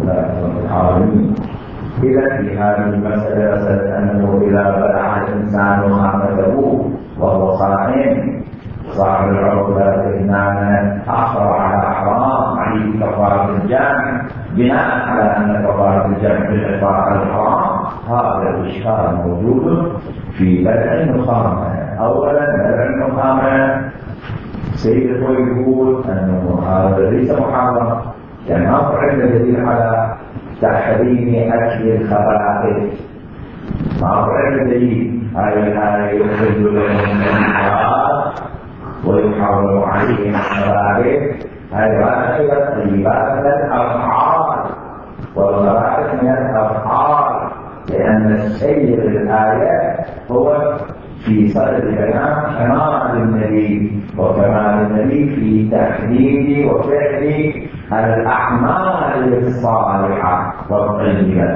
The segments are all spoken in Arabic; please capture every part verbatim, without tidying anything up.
لله رب العالمين. إذا في هذه المسألة مسألة أنه إذا بلع الإنسان خامته وهو صائم صاحب العقدة فإننا أخر على حرام عليه كفارة الجمع بناء على أن كفارة الجمع بالعصار على الحرام. هذا الإشكال موجود في بلع النخامة. أولا بلع النخامة سيد يقول أنه هذا ليس محرم، يعني ما عندنا دليل على تحريم أكل الخبائث، ما عندنا دليل هاي هاي يخرج لهم النار ويحرم عليهم الخبائث. هاي واحدة طيبات من الأفعال والخبائث من الأفعال، لأن السيد الآية هو في صدر الكلام كمال النبي وكمال النبي في تحديد وفعل الأعمال الصالحة والطيبة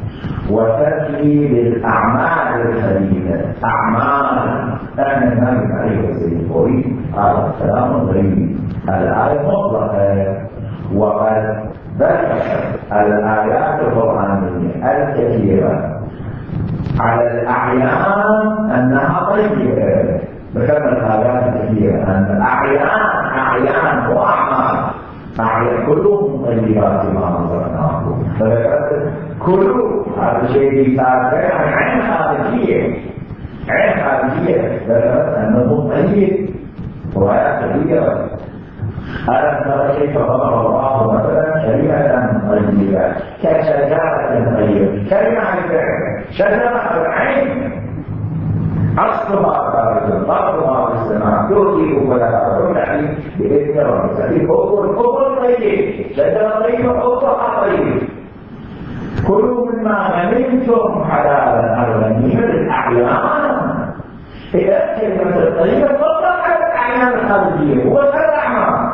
وتركيب الأعمال الخبيثة. أعمال أن النبي عليه الصلاة هذا الكلام غريب. الآية مطلقة، وقد ذكرت الآيات القرآنية الكثيرة على الأعيان أنها طيبة. ذكرنا الآيات الكثيرة أن الأعيان أعيان وأعمال أعيان كلهم طيبات ما نظرناه. فذكرت كل هذا الشيء يساعد عن عين خارجية، عين خارجية ذكرت أنه طيب روايات كثيرة. ألم تر كيف ضرب الله مثلا كلمة طيبة كشجرة طيبة. كلمة الفعل شجرة العين أصلها خارج أصلها في السماء تؤتي أكلها ترتعي بإذن ربك. أكل أكل طيب، شجرة طيبة أكلها طيب. كلوا مما غنمتم حلالا غنيمة للأعيان. إذا كلمة الطيبة تطلق على الأعيان الخارجية والأعمال،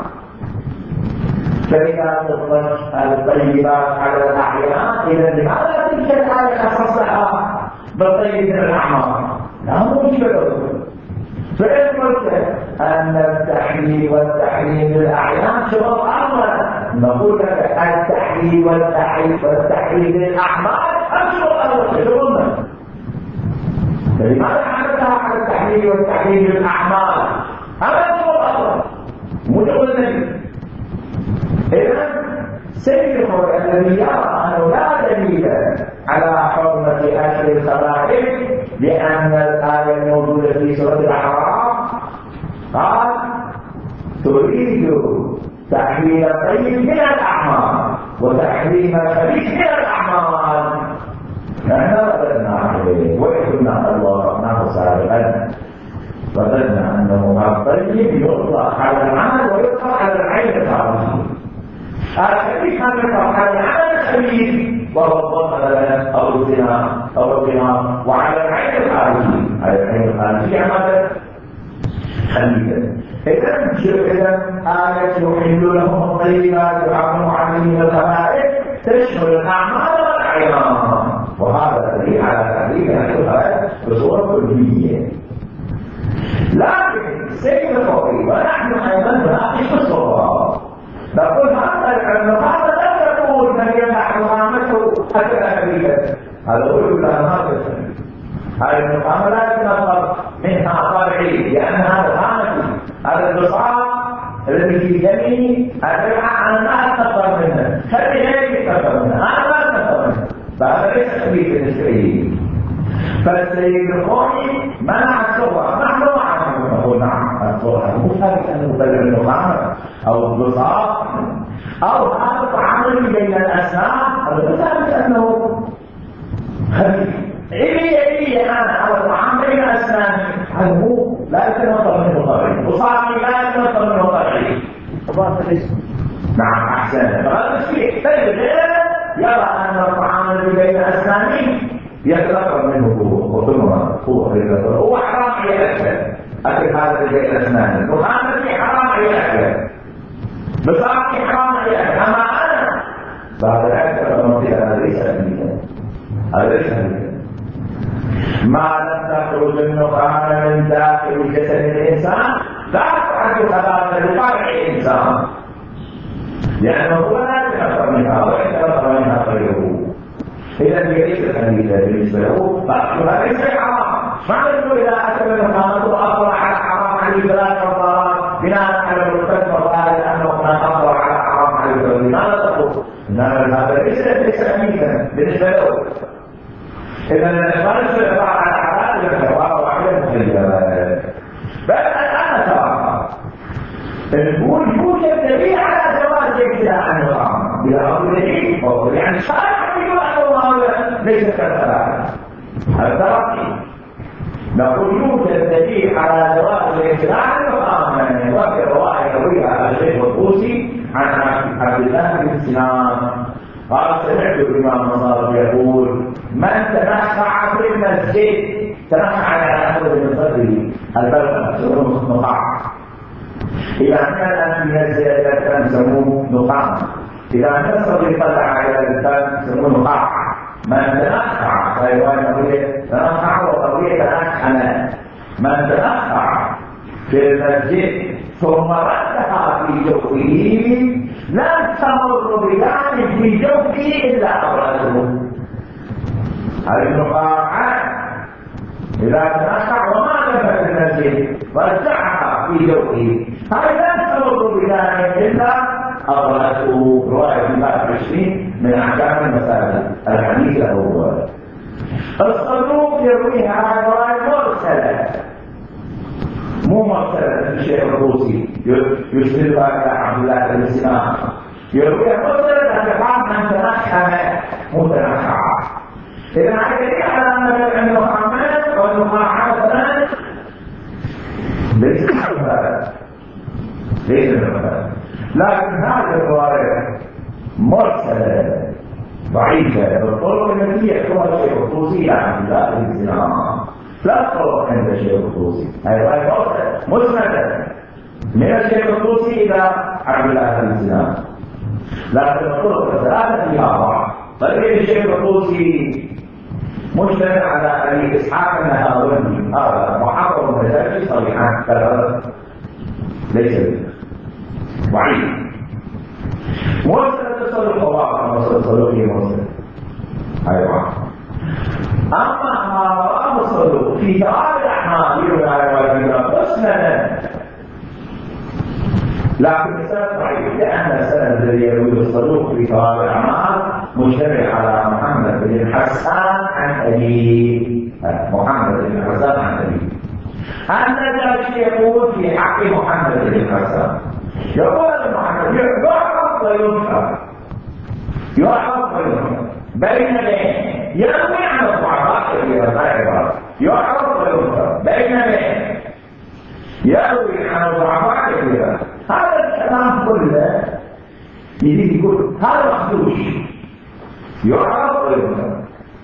فإذا تطلق الطيبات على الأعيان إذا لماذا تلك الآية خصصها بالطيب من الأعمال؟ لا موجب له. فإن قلت أن التحليل والتحريم للأعيان شغل أمر، نقول لك التحليل والتحريم للأعمال أشغل أمر شغلنا. فلماذا حدثها على التحليل والتحريم للأعمال؟ هذا شغل أمر مجرد النبي. إذن سيقول الذي يرى أنه لا دليل على حرمة أكل الخبائث لأن الآية الموجودة في سورة الأعراف قال تريد تحليل الطيب من الأعمال وتحريم الخبيث من الأعمال. نحن رددنا عليه وإحنا الله رحمه سابقا رددنا أنه الطيب يطلق على العمل ويطلق على العين الخارجية. الحديث كان يطلق على العمل الخبيث وهو الضمن أو الزنا أو القمار، وعلى العين الخارجية على العين الخارجية عمل خبيثا. إذا إذا آية يحل لهم الطيبات ويحرم عليهم الخبائث تشمل الأعمال والأعيان، وهذا دليل على تحريم الخبائث بصورة كلية. لكن سيد الخوي ونحن أيضا نناقش الصورة نقول هذا العلم هذا لا يقول من يمنع نقامته أكثر خبيثا. هذا يقول لها ما تسمي هذه النقامة لا يتنقل منها طبيعي لأنها نقامتي. هذا البصار الذي في جميعي أدرع أن لا أتنقل منه، خلي غيري يتنقل منه، أنا لا أتنقل منه. فهذا ليس خبيث الإسرائيلي. فالسيد الخوي منع الصورة، نحن معنا نقول نعم الصورة مو ثابت أنه بدل النقامة أو البصار أو هذا التعامل بين الأسنان، هذا ثابت أنه خبيث. إلي إلي أنا على الطعام بين أسناني هذا هو لا يتنطر منه طبيعي، وصاري لا يتنطر منه طبيعي. نعم أحسن. فهذا الشيء تجد يرى أن الطعام الذي بين أسناني يتنطر منه قوة قوة هو حرام عليه أكل أكل هذا الذي بين أسناني، وهذا الذي حرام عليه أكل بصاري حرام عليه أكل. أما أنا بعد الأكل فمنطقة هذا ليس أميكا، هذا ليس أميكا. ما لم تخرج النقامة من داخل جسد الإنسان لا تحد خباثة لطبع الإنسان، لأنه هو لا يتنفر منها ويتنفر منها إذا هي ليست حديثة بالنسبة له فأكلها ليس حرام. ما نقول إذا أكل الخامس وأطلع على حرام عليه ثلاث كفارات بناء على المستثمر قال أنه ما أطلع على حرام عليه ثلاث. ماذا تقول؟ إنما هذا ليس ليس حديثا بالنسبة له. إذا ما نقول على حرام الكفارة واحدة مخيرة. بل الآن ترى نقول يوجد دليل على جواز الابتلاء عن الخمر بلا أمر دليل يعني صالح يقول أن الله ليس كالثلاثة. هذا ترى نقول يوجد دليل على جواز الابتلاء عن الخمر وفي رواية رويها الشيخ الطوسي عن عبد الله بن سنان قال سمعت الإمام النصارى يقول من تنخع في المسجد تنخع على أخذ من صدره البلغة سموه نقاع. إذا كان من الزيادة سموه نقاع. إذا كان صدر يطلع على الإنسان سموه نقاع. من تنخع حيوان قوية تنخع وقوية تنخع. من تنخع في المسجد ثم ردها في جوفه لا تمر بذلك في جوفه إلا أبرزه. هذه النقاعات إذا تنخع وما نفت المسجد ورجعها في جوفه هذا لا تمر بذلك إلا أبرزه. رواية الباب عشرين من أحكام المساجد الحديثة هو الصدوق يرويها عن رواية مرسلة مو مرسلة الشيخ الطوسي يسندها إلى عبد الله بن سنان يرويها مرسلة أن يقام أن تنخم متنخع. إذا حكيت على أن محمد والمقاعدة مثلا ليس هذا ليس هذا لكن هذه الرواية مرسلة ضعيفة بالطرق التي يحكمها الشيخ الطوسي إلى عبد الله بن سنان لا تطرق عند الشيخ الطوسي. هذه رواية مسندة من الشيخ الطوسي إلى عبد الله بن سنان لكن الطرق الثلاثة فيها ضعف. بل الشيخ الطوسي مجتمع على أبي إسحاق النهاوندي هذا محقق المساجد صريحا كذا ليس ضعيف. مرسل تصل الخواطر مرسل صدوقي مرسل أيضا. أما ما رأى الصدوق في تعالى الأحمال يروي مسندا لكن السند ضعيف لأن السند الذي يروي الصدوق في تعالى الأعمال مجتمع على محمد بن حسان عن أبيه. محمد بن حسان عن أبيه. النجاشي يقول في حق محمد بن حسان يقول محمد يعرف وينكر يعرف وينكر بين بين يروي عن الضعفاء كثيرا غير يعرف وينكر بين بين يروي عن الضعفاء كثيرا. هذا الكلام كله يجي يقول هذا مخدوش يعرف وينكر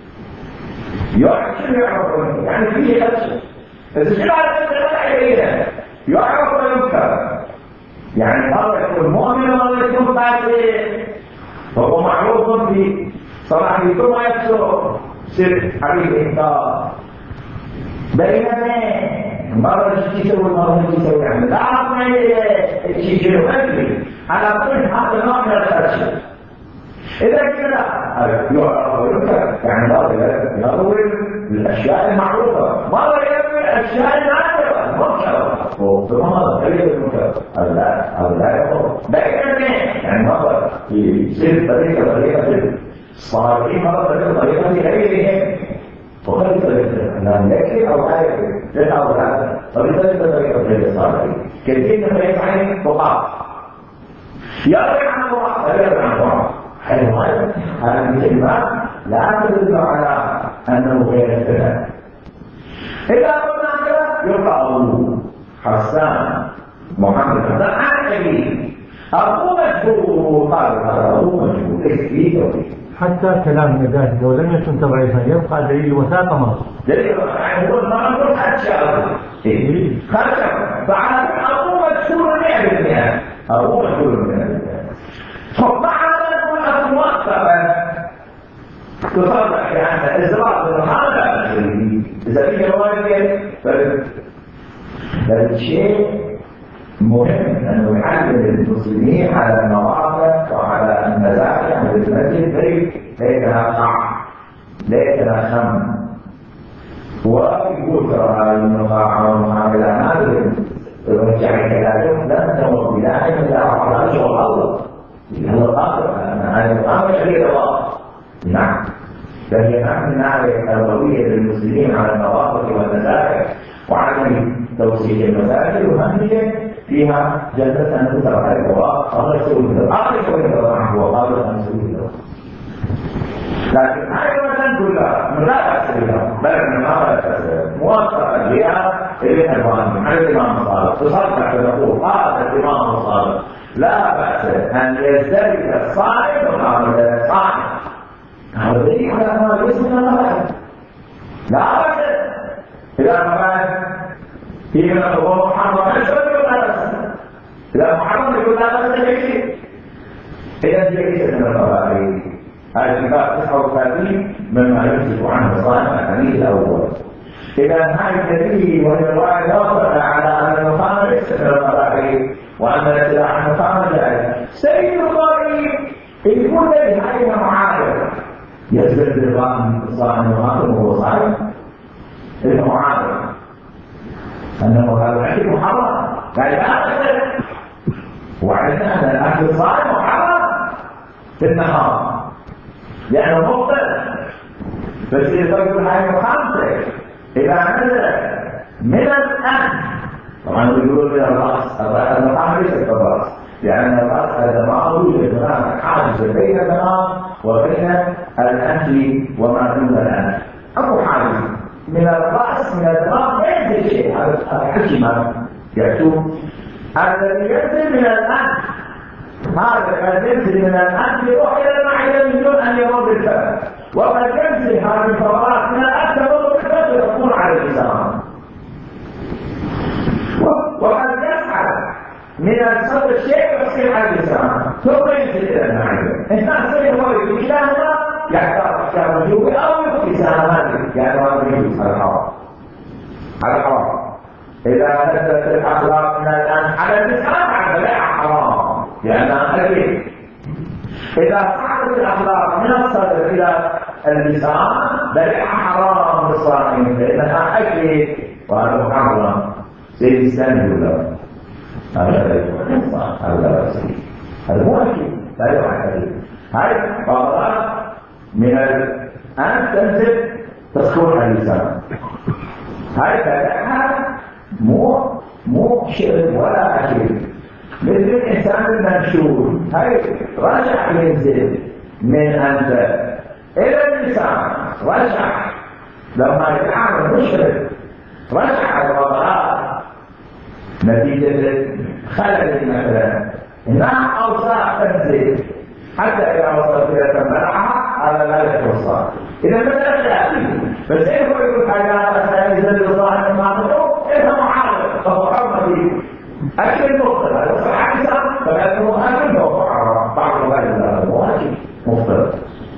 يعرف يعرف وينكر يعني فيه خدش بس شو على الثلاثة يعرف وينكر يعني هذا يكون مؤمن ولا يكون فاسق وهو معروف في صلاحيته ما يكسر سر حبيب إنكار بينما مرة الشيء يسوي مرة الشيء يسوي يعني لا أعرف ما الشيء يسوي على كل هذا النوع من الخدش. إذا كده يعرف وينكر يعني هذا يروي الأشياء المعروفة مرة يروي الأشياء النادرة المنكرة وطبعا هذا غير المنكر هذا هذا لا يقول بينما يعني مرة يصير طريقة طريقة الصالحين مرة طريقة طريقة غيرهم وخلص طريقة نعم يكفي أو لا يكفي ليس أو لا طريقة طريقة طريقة الصالحين كثير من يفعل فقط يروي عن الله يروي عن الله حيوان هذه الكلمات لا تدل على أنه غير الثلاث. إذا قلنا كذا يقال حسان محمد حسان عن أبيه أبوه مشهور قال هذا أبوه مشهور ليس فيه توفيق. حتى كلام ذلك لو لم يكن تضعيفا يبقى دليل وثاقة مصر. دليل يعني هو ما نقول خدشة خدشة فعلى أبوه مشهور نعرف يعني أبوه مشهور نعرف فمعنى نقول أبوه تصرح يعني إزراء بالحالة إذا في جوانب فالشيء مهم أنه يعلم المسلمين على المواقف وعلى المزاجع والمسجد ليس صعب ليس لها خم. ويقول ترى النقاع والمعاملة هذه رجع كلامه لا تمر بلا إلا على شغل الله هو القادر هذا الأمر عليه الله. نعم، لكن نحن نعرف الأولوية للمسلمين على النظافة والمساجد وعدم توسيع المساجد وأهمية فيها جلسة أن تترك القضاء الله يسوي له آخر شيء يتضرع هو قادر أن يسوي له. لكن هذا مثلا كلها من لا بأس بها بل من ما موافقة بها إلى الإمام على الإمام الصادق تصرح تقول هذا الإمام الصادق لا بأس أن يزدرك الصائم وقابل الصائم. هذا ذلك ما يسمى الله لا بأس إذا ما فيما هو محرم يشرب ولا بأس إذا محرم يقول لا بأس شيء. إذا ليس من القواعد هذا الباب تسعة وثلاثين مما يمسك عنه الصائم الحديث الأول. إذا هذا الدليل وهي الرواية الأخرى على أن المقام ليس من القواعد وأن السلاح المقام ذلك سيد القائل يكون لهذه معارض يزداد الرام الصائم المقام وهو صائم المعارض أنه هذا الحديث محرم لا يأخذ وعلمنا أن الأكل الصائم محرم في النهار لأنه مختلف. بس إذا تقول هذه خمسة إذا نزل من الأكل طبعا يقولون من الرأس المقام ليس كالرأس لأن الرأس هذا ما يوجد هناك حاجز بين الدماغ وبين الأكل وما دون الأكل. أبو حاجز من الرأس من الدماغ ينزل شيء هذا حكي ما يكتب الذي ينزل من الأكل هذا قد ينزل من الأكل يروح إلى المعدة من دون أن يمر بالفم وقد ينزل هذه الفضلات من الأكل يمر بالفم ويكون على اللسان وقد يسحب من الصدر الشيء ويصير على اللسان ثم ينزل إلى المعدة. الناس يقول كلاهما يحتاج أحكام الجوع أو يبقي سلامات يعني هذا يجوز على الحرام على الحرام. إذا نزلت الأخلاق من الآن على اللسان على البلاء حرام لأنها أكيد. إذا صعدت الأخلاق من الصدر إلى اللسان بلاء حرام بالصائم لأنها أكيد وهذا محرم زي الإسلام يقول له هذا هذا هذا مو أكيد لا يوحى أكيد. هاي فضلات من الآن تنزل تسكن على اللسان. هاي فلاحها مو مو شرب ولا أكل مثل الإنسان المنشور. هاي رجع ينزل من أنت إلى اللسان رجع لما يتعامل مشرب رجع الوضعات نتيجة خلل مثلا إنها أوساع تنزل حتى إذا وصلت إلى تنبلعها هذا لا يتوصل. إذا مثلا تأتي بس إيه هو يقول حاجات مثلا يزل الظاهر ما تقول إيه معارض فهو حرمتي أكل المختلف هذا صحيح حسن فلأنه أكل فهو حرام بعض الله هذا هو أكل مختلف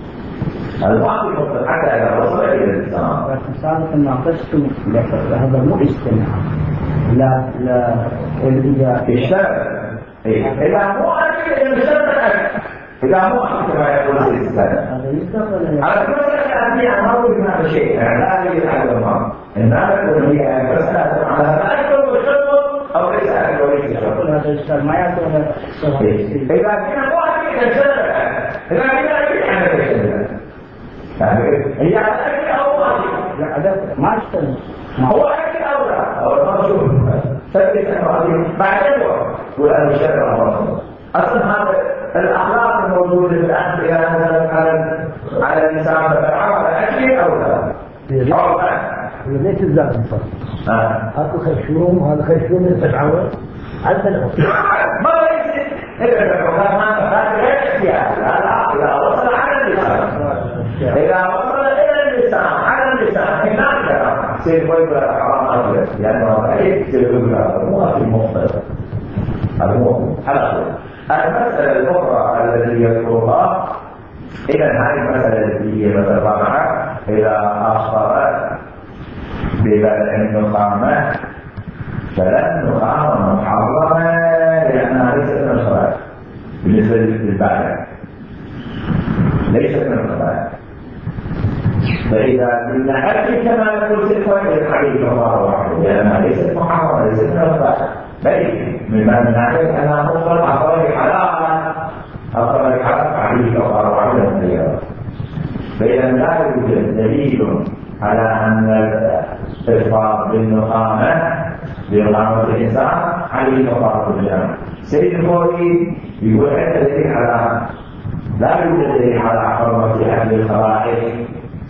البعض المختلف حتى إذا وصل إلى الإنسان. بس سابقا ناقشتم هذا مو اجتماع لا لا إذا اشتغل إذا مو أكل إذا اشتغل أكل إذا مو أكل كما يقول الإنسان على كل الأشياء أمر بما شيء لا يجب على المرء النار هي مسألة على أكل وشرب أو ليس أكل وليس شرب. هذا الشيء ما يعتبر إذا كان مو أكل إذا اشتغل إذا كان أكل يعني اشتغل هي على أكل أو ما أكل ما اشتغل هو أكل أو لا أو المرشوف ثبت أنه بعدين يقول أنا شرع الله أصلا هذا الأخلاق الموجودة في الأكل إذا نزلت على على الإنسان فبالعرض أكل أو لا أو لا ليش الزاد مصر هذا خشوم وهذا خشوم يتعود على الأول ما ليس إذا ما هذا غير سياسي لا إذا وصل على اللسان إذا وصل إلى اللسان على اللسان هناك سيد ويقول حرام أبيض لأنه أكيد سيد ويقول مو في مختلف هذا هو حلقه. المسألة الأخرى التي يذكرها إذا هذه المسألة التي هي مثل الرابعة إذا أخبرت ببدء النقامة فلن نقامة محرمة لأنها ليست من الصلاة بالنسبة للبعد ليست من الصلاة فإذا قلنا أكل كما نقول ستة الحديث كفارة واحدة لأنها ليست محرمة ليست نفسها بل من ناحية أنها مفرد أخرج حلالا أخرج حلالا عليه كفارة واحدة من اليوم. فإذا لا يوجد دليل على أن الإفطار بالنخامة بنخامة الإنسان عليه كفارة الجمع. سيد الخوري يقول حتى دليل على لا يوجد دليل على حرمة أهل الخبائث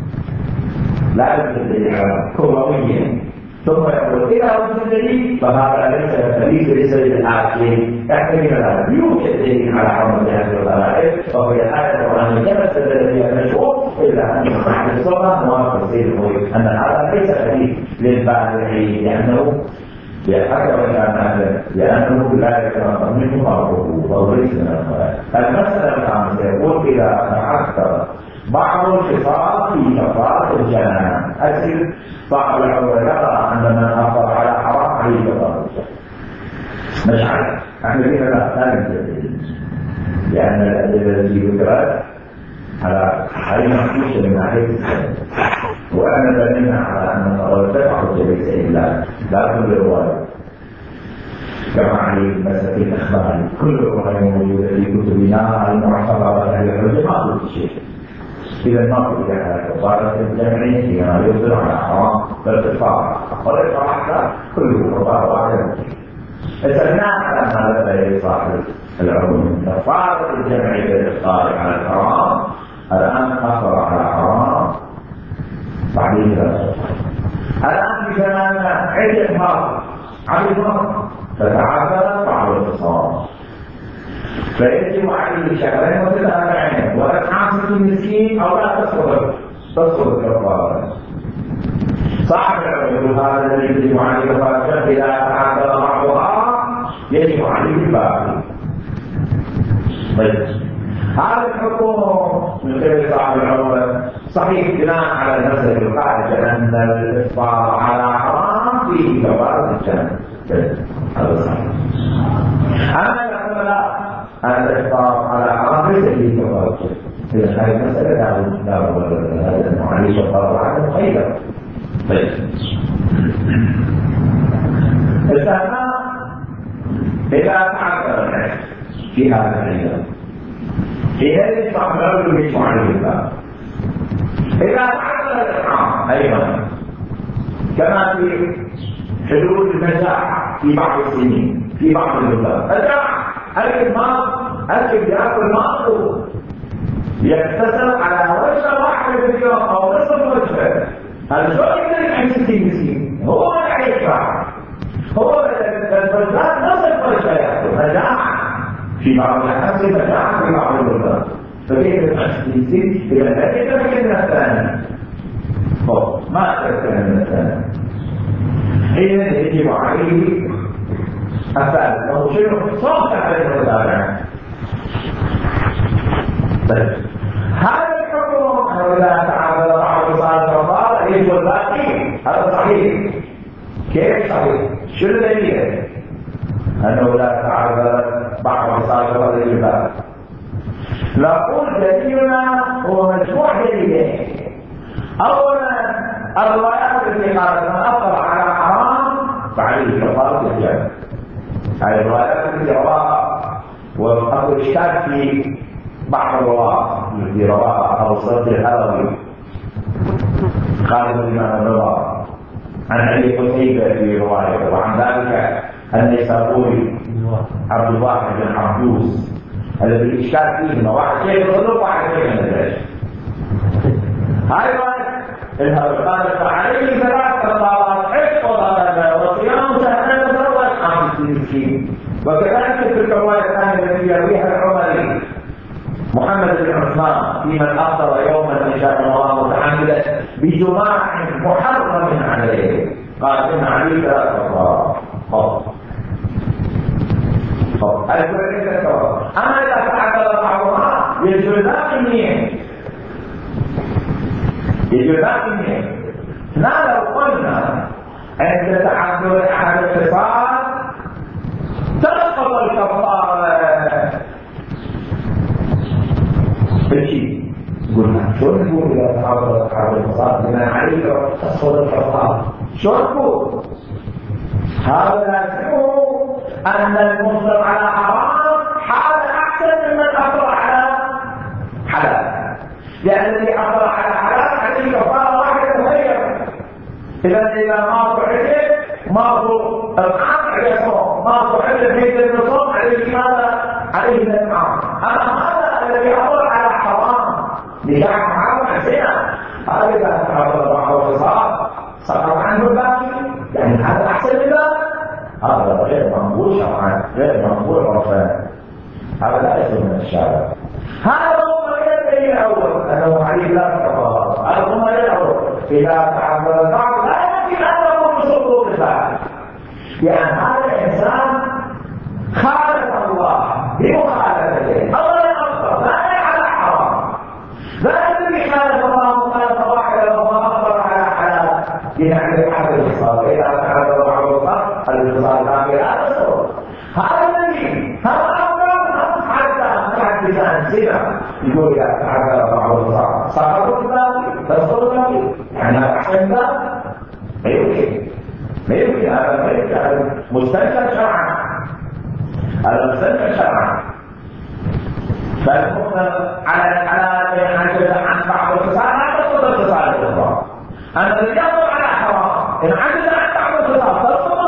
لا يوجد دليل على كرويا ثم يقول إذا وجد دليل فهذا ليس دليل ليس للآكل يحتمل هذا يوجد دليل على حرمة أهل الخبائث وهو الآية القرآنية كما استدل بها المشهور إلا أن أهل السنة موافق سيد الخوري أن هذا ليس دليل للبالغين لأنه حتى وكان هذا لأنه لا يتنظم منه فرقه وهو ليس من الخبائث. المسألة الخامسة يقول إذا تحقق بعض الخصال في كفارة الجنان أسل صاحب الحول يرى أن من أفضل على حرام عليه كفارة الجنان مش عارف احنا فينا لا نجد لأن الأدلة التي ذكرت على هذه مخصوصة من ناحية السنة وأنا بنينا على أن الصلاة تفعل ليس إلا لا كل رواية كما عليه مسألة الأخبار كل رواية موجودة في كتبنا المعتبرة أهل العلم ما قلت شيء. إذا ما قلت على كفارة الجمع فيما يصدر على حرام فالكفارة والإطلاق كله كفارة واحدة. استثناء على هذا لا صاحب العلوم كفارة الجمع بالإفطار على الحرام الآن أفطر على حرام بعدين الآن في زماننا عدة مرات عدة فتعذر بعض الفصال فيجب عليه شهرين وثلاثة وإطعام ستين مسكين أو لا تسقط تسقط الكفارة. صاحب العلم هذا الذي يجب عليه كفارة إذا تعذر بعضها يجب عليه الباقي. طيب هذا الحكم من غير صاحب العلم صحيح بناء على المسألة القاعدة أن الإفطار على حرام فيه كفارة الجنة هذا صحيح. أما الأمر لا أن الإفطار على حرام ليس فيه كفارة الجنة إذا هذه المسألة لا معلش كفارة عنه خيرا. طيب الثاني إذا تعذر الناس في هذا الأيام إذا صاحب العلم يجب عليه الباب. إذا تعذر الإطعام أيضا كما في حدود المجاعة في بعض السنين في بعض البلاد الجاعة أكل ماء أكل يأكل ماء يكتسب على وجه واحد في اليوم أو نصف وجهه هذا شو يقدر عن ستين مسكين هو ما يدفع هو البلدان نصف وجهه يأكل مجاعة في بعض الأحيان في مجاعة في بعض البلدان فكيف يصير إذا لا يتمكن من الثاني ما يتمكن من الثاني حين يجب عليه الثالث وهو شيء صوت عليه المتابعة. هذا الحكم إذا تعالى بعض صار كفارة يجب الباقي هذا صحيح. كيف صحيح؟ شو الدليل؟ أنه لا تعالى بعض صار كفارة يجب الباقي. نقول دليلنا هو مجموع دليلين. أولا الروايات التي قالت من أفطر على حرام فعليه كفارة الجنة. هذه الروايات التي رواها وأقول اشتاك في بعض الرواة التي رواها أبو الصدر الحلوي قال الإمام الرضا عن علي قتيبة في رواية وعن ذلك النيسابوري عبد الواحد بن حمدوس الذي الإشكال فيه إنه واحد شيء يصدق واحد شيء من الدرجة. هاي رواية إنها قالت فعليه ثلاث رضاوات حفظ وصيام سهلين وثروات خمس مسكين. وكذلك في الرواية الثانية التي يرويها العمري محمد بن عثمان في من أفطر يوما إن شاء الله متحملا بجماع محرم عليه قال إن عليه ثلاث رضاوات. أما إذا تعدل بعضها يجب الباقي منين؟ يجب الباقي منين؟ لا لو قلنا عند تعدل أحد الخصال تسقط الكفارة بالشيء قلنا شو نقول إذا تعرضت حرب الفصاد بما عليك تصفد الحصاد شو نقول؟ هذا لازمه أن المصدر على حرام حال أحسن ممن أصر على حلال، لأن الذي أصر على حلال عليه كفارة واحدة مخيرة. إذا إذا ما فعلت ما هو العام عليه صوم، ما فعلت في الصوم عليه ماذا؟ عليه الإطعام. أما هذا الذي أصر على حرام لجعل حرام زنا، هذا إذا تعرض معه الفصاد سقط عنه الباقي، يعني هذا أحسن من هذا غير مقبول شرعا، غير مقبول عرفا، هذا لا يصير من الشارع. هذا هو الدليل الاول انه عليه لا كفاره، هذا هو الدليل الاول. اذا تعذر البعض لا يمكن ان يكون بسقوط الفاعل، لان هذا الانسان خالف الله بمخالفته اولا اكبر، ثانيا على حرام. لا الذي خالف الله مخالفه واحده وما اكبر على حلال يعني حد الفصال. اذا تعذر بعض الفصال الفصال كامل لا تصور. هذا الذي هذا أفضل حتى حتى لسان زنا يقول إذا تعذر بعض الفصال سقط الباقي تصور الباقي، يعني أحسن ذا ما يمكن ما يمكن هذا ما يمكن هذا مستنكر شرعا، هذا مستنكر شرعا. فالحكم على على عجز عن بعض الفصال لا تصور الفصال الأخرى. أنا الذي يقول على حرام إن عجز عن بعض الفصال تصور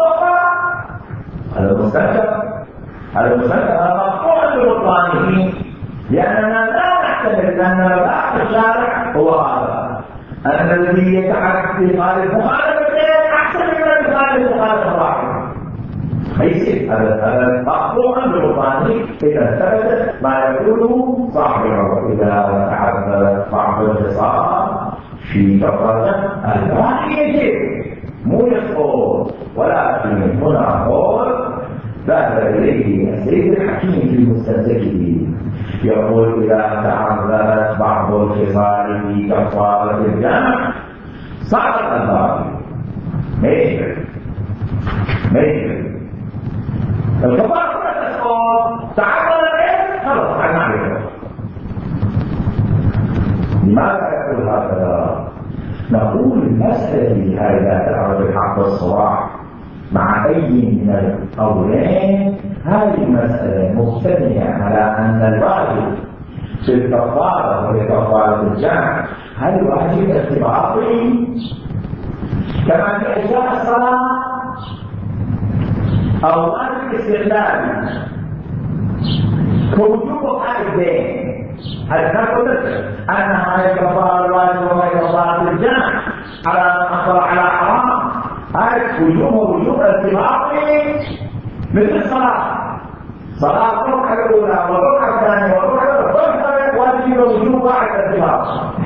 هذا المستنكر، هذا المستنكر هذا مقطوع بالبطلانه، لأننا لا نحتمل أن مباح الشارع هو هذا، أن الذي يتحرك في خالف مخالفته أحسن من الخالف مخالفة واحدة. ما يصير هذا مقطوع بالبطلانه إذا ثبت ما يقوله صاحب العمر. إذا تعرض بعض الخصام في كفارة الباقي يجب مو يسقط، ولكن هنا قول ذهب إليه السيد الحكيم في مستدركه يقول إذا تعذرت بعض الخصال في كفارة الجمع سقط الباقي. ما يجب ما يجب الكفارة لا تسقط، تعذر الإثم خلص عن معرفة. لماذا يقول هكذا؟ نقول المسألة هذا تعرض الحق والصراع مع أي من القولين، هذه المسألة مبتنية على أن الواجب في الكفارة وهي كفارة الجمع هل الواجب ارتباطي كما في أجزاء الصلاة أو واجب استقلالي كوجوب حق الدين. هل نقول أن هذه الكفارة الواجب وهي كفارة الجمع على أصل على حرام، هذا وجوب وجوب ارتباطي مثل الصلاة، صلاة الركعة الأولى والركعة الثانية والركعة الثالثة واجب وجوب واحد ارتباط.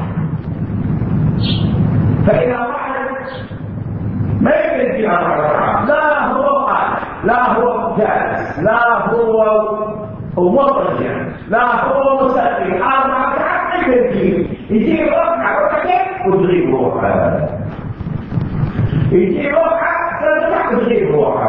فإذا واحد ما يمكن في أربع ركعات، لا هو قاعد، لا هو جالس، لا هو ومضجع، لا هو مستقيم، أربع ركعات يمكن فيه يجي ركعة ركعتين وتغيب روحه، يجي روحه ترجع وتغيب روحه.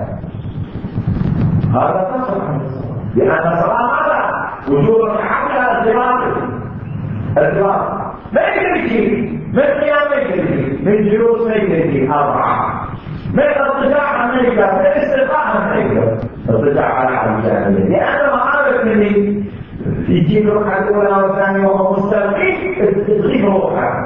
هذا تصح لأن الصلاة ماذا؟ وجوب ركعتها ارتباطي ارتباط ما يقدر يجي من قيام ما يقدر يجي، من جلوس ما يقدر يجي أربعة، من ارتجاع ما يقدر، من استقامة ما يقدر ارتجاع على حال لأن ما عارف اللي يجيب الركعة الأولى والثانية وهو مستقيم تغيب روحه.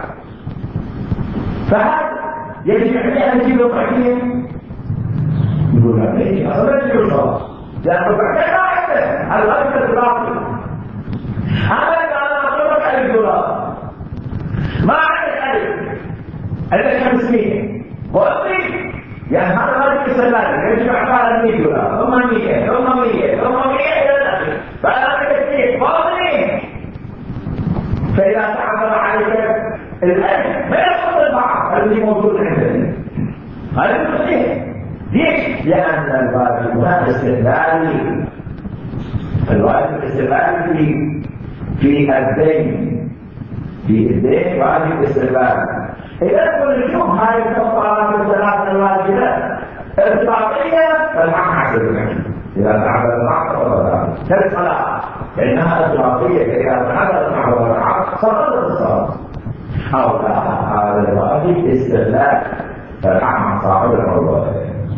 فهذا يجب عليه أن يجيب ركعتين، يقول لا ليش؟ أصلا يجيب الصلاة لأن ركعتين لا يحتاج على الأرض الباطل. هذا كان أقول لك ألف دولار ما عندك ألف عندك خمسمية وأطيب، يعني هذا ما يجب السلالة يجب على مية دولار ثم مية ثم مية ثم مية إلى الآخر، فأنا كثير فاضلين. فإذا تعذر عليك الألف ما يسقط البعض الذي موجود عندنا، هذا المشكلة. ليش؟ لأن الواجب هذا استقلالي، الواجب استقلالي في في الدين، في الدين واجب استقلالي. إذا كل يوم هاي الكفارات الثلاث الواجبات ارتباطية فالحق حسب إذا تعبد العقل ولا كالصلاة لأنها ارتباطية. إذا تعبد العقل والعقل سقطت الصلاة. أو هذا الواجب استدلال فالأعمى صاحب العروة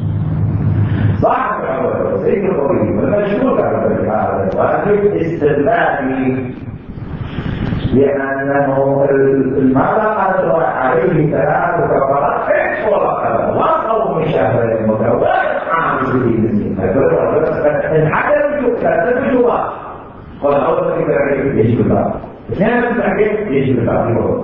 صاحب العروة سيد القريب المشهور هذا الواجب استدلالي لأنه المرأة قد عليه ثلاث كفارات حيث ولا وصلوا من شهر متوسط عام سنين انحدر الجوع ثلاثة جوع قال أول فكرة يجب الله اثنين فكرة يجب الله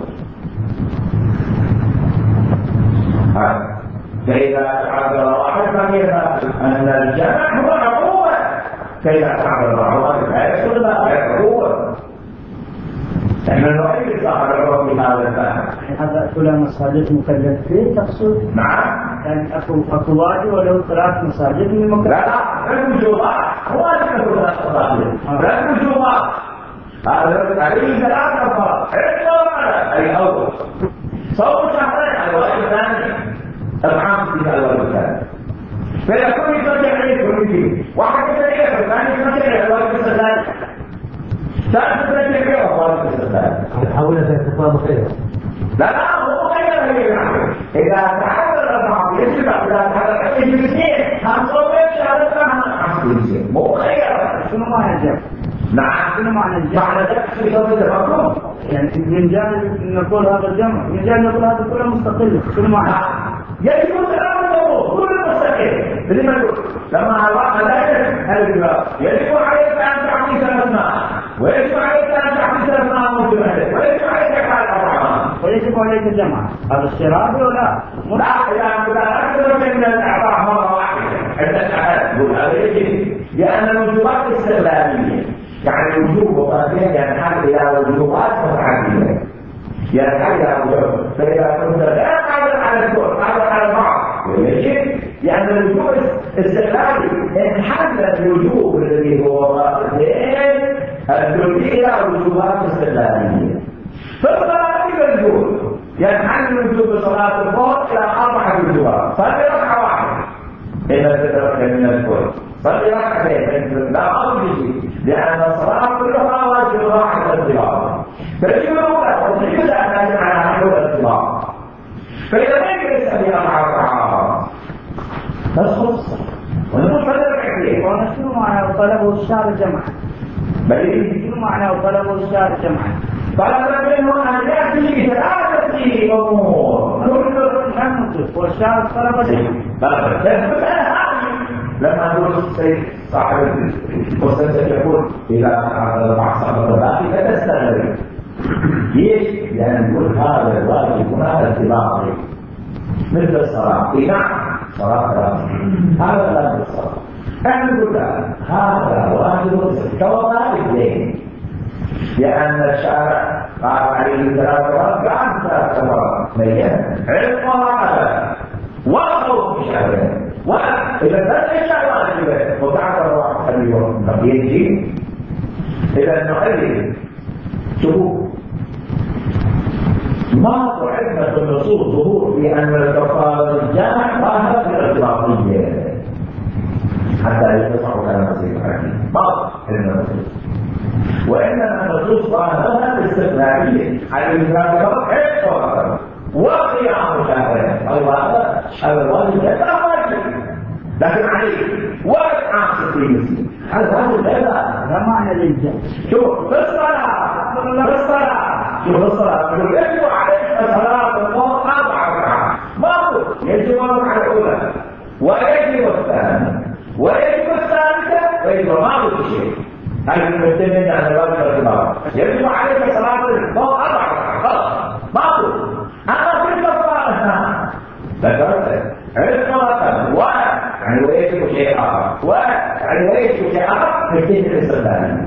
فإذا تعبر واحد فكذا أن الجمع هو عقوبة فإذا تعبر واحد لا يحصل لا عقوبة نحن نؤيد صاحب العقوبة في هذا الفهم. هذا فلان مساجد مكلف فيه تقصد؟ نعم. يعني أكو أكو واجب ولو ثلاث مساجد من مكلف؟ لا لا لا وجوبات واجب له ثلاث مساجد لا وجوبات هذا عليه ثلاث كفارات حتى أي أول صوم شهرين على الواجب الثاني العام في الواجب الثاني فيكون يترجع عليه كل شيء واحد يترجع الثاني يترجع على الواجب الثاني ثالث يترجع على الواجب الثاني حولت الاتصال خير لا لا هو غير إذا تحدث الأربعة يجب إذا تحدث الاثنين هنصوبين شهادتنا عن مو خير شنو معنى الجمع؟ نعم شنو معنى الجمع؟ معنى ذلك في صوت التفكر يعني من جانب نقول هذا الجمع من جانب نقول هذا كله مستقل شنو معنى؟ يجب الكلام الأمور كل مستقل لما نقول لما الله ذلك يجب عليك أن تعطي الأسماء ويجب عليك أن تعطي الأسماء المجملة ويجب عليك أن تعطي ويجب عليك الجمع هذا اشتراك ولا؟ لا إذا أكثر من الأعضاء مرة واحدة عند الأحد يقول هذا يجب لأن الوجوبات استغلالية يعني الوجوب وقادمة ينحل إلى وجوبات متعددة ينحل إلى وجوب فإذا كنت لا قادر على الكل قادر على البعض ويجب لأن الوجوب استغلالي انحل الوجوب الذي هو قادمين الجزئية وجوبات استغلالية فالصلاة الوجوب ينحل الوجوب بصلاة الظهر إلى أربعة وجوبات صلي ركعة واحدة إذا تترك من الكل صلي ركعتين لا أقول شيء لأن الصلاة كلها واجب واحد الانضباط فالجملة وتجوز أن نجمع على حدود الانضباط فإذا ما يجلس أن أربع ركعات تسقط ونقول صلي ركعتين شنو معنى طلبه الشهر جمعا؟ بل شنو معنى طلبه الشهر جمعا؟ طلب منه أن يأتي بثلاثة أمور والشهر طلب طلب لما نقول السيد صاحب المستنسك يقول إذا معصر الضباطي فتستغرب ليش؟ لأن نقول هذا الواجب هذا اتباعي مثل الصلاة نعم صلاة هذا لا الصلاة احنا نقول هذا واجب كوضع الدين لأن الشارع قال عليه ثلاث مرات بعد ثلاث مرات بيّن عقاب وخوف شهرين وإذا بس الشهر واجبه وبعد واحد اليوم طب يجي إذا نحلل شوفوا ما تعرفنا في النصوص ظهور في أن الكفارة الجامع ظاهرة الإطلاقية حتى يتصعوا على نصيب الحكيم ما علم النصوص وإنما النصوص ظاهرها الاستثنائية على الإنسان حيث وقيام شهرين الله هذا الواجب لا واجب لكن عليه وقت عاصر في مسلم هذا واجب لا معنى للجمع شوف في الصلاة في الصلاة شوف الصلاة يجب عليك صلاة الله أربع ركعات ما هو يجب على الأولى ويجب الثانية ويجب الثالثة ويجب ما هو شيء هذا المتمن على الواجب الكبار يجب عليك صلاة الله أربع ركعات ما هو أما في الكفارة ذكرت عرفت واحد يعني ويجب شيء آخر واحد يعني ويجب شيء آخر يجب الاستثناء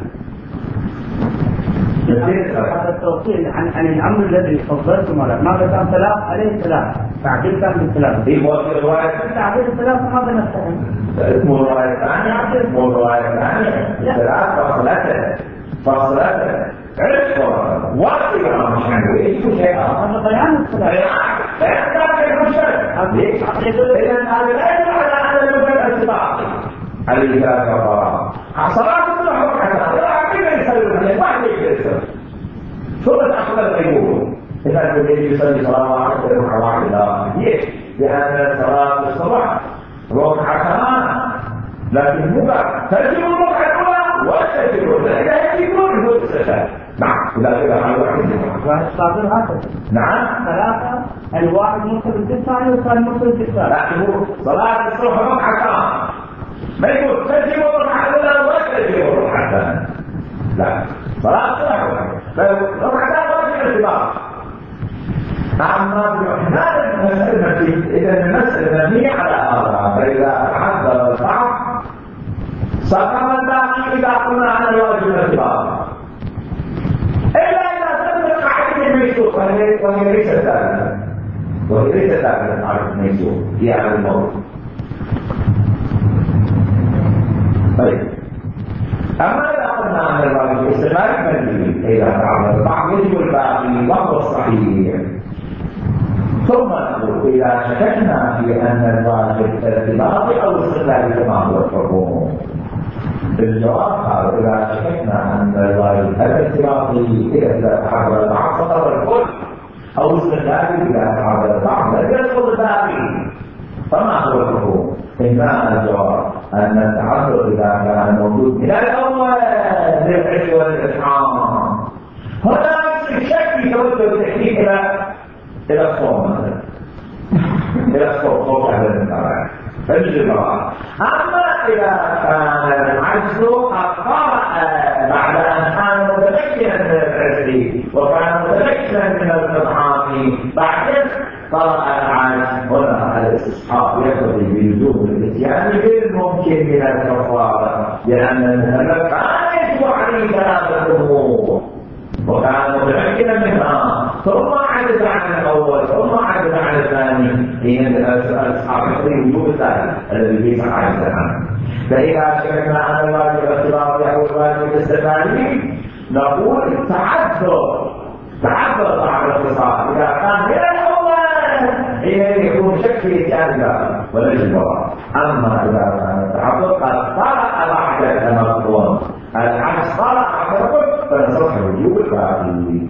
هذا التوصيل عن عن الامر الذي فضلتم على ماذا كان ثلاث عليه ثلاث تعبير كان بالثلاث في موضوع الروايه تعبير الثلاث ماذا نستعمل؟ مو روايه ثانيه مو روايه ثانيه ثلاث فصلته فصلته عرفت واقع مش يعني ويجب شيء آخر هذا بيان الثلاث لا يحتاج المشترك اذا هذا لا يدل على ان المثل الاتفاقي عليه ثلاث كفارات صلاه كلها ركعتين لا كيف يصلي واحد يصلي ثم تأخذ الغيبوبة. إذا كنت يصلي صلاة واحدة ركعة واحدة ليش؟ لأن صلاة الصبح ركعتان، لكن مو بعد تجب الركعة الأولى وتجب الثانية يكون هو السجاد. نعم إذا إذا على واحد الصابر هكذا. نعم ثلاثة الواحد مصر بالثاني والثاني مصر بالثاني. لكن صلاة الصبح ركعتان، ما يقول تجب الركعة الأولى وتجب الركعة الثانية. لا، صلاة الصبح ركعتان واجب الاتباع. أما بإحداث المسألة إذا المسألة مبنية على هذا، فإذا تحضر البعض سقط الباقي إذا قلنا على الواجب الاتباع، إلا إذا تم قاعدة الميسور وهي ليست ثابتة، وهي ليست ثابتة قاعدة الميسور هي على الموت. طيب، أما إذا قلنا عن الواجب استمرار مبني إذا تعرض البعض يجب الباقي وهو الصحيح. ثم نقول إذا شككنا في أن الواجب ارتباطي أو استقلالي كما هو الحكم، الجواب قال إذا شككنا أن الواجب ارتباطي إذا تحضر البعض سقط الكل، أو استقلالي إذا تحضر البعض لم يسقط الباقي، فما هو الحكم؟ إما الجواب أن التعذر إذا كان موجود من الأول للعلم والإسحام، هنا الشك يتوجه التحقيق إلى إلى الصوم مثلا، إلى الصوم صوم هذا المتابعة فالجماعة. أما إذا كان العجز قد قرأ بعد أن كان متمكنا من العجز وكان متمكنا من الإطعام بعدين قرأ العجز، هنا الاستصحاب يقتضي بلزوم الاتيان غير ممكن من الكفارة، لأن المكلف كان يجب عليه ثلاثة أمور وكان متمكنا منها ثم عجز عن الاول ثم عجز عن الثاني، حين اصحاب الحديث وجوب الثاني الذي ليس عجز عنه. فاذا شككنا عن الواجب الاختلاطي او الواجب الاستثنائي نقول تعذر تعذر بعد الاختصاص اذا كان من الاول حين يكون شك في اتيان ذلك وليس الجواب. اما اذا كان التعذر قد طرأ بعد التمكن العكس طرأ بعد التمكن فنصح وجوب الباقي.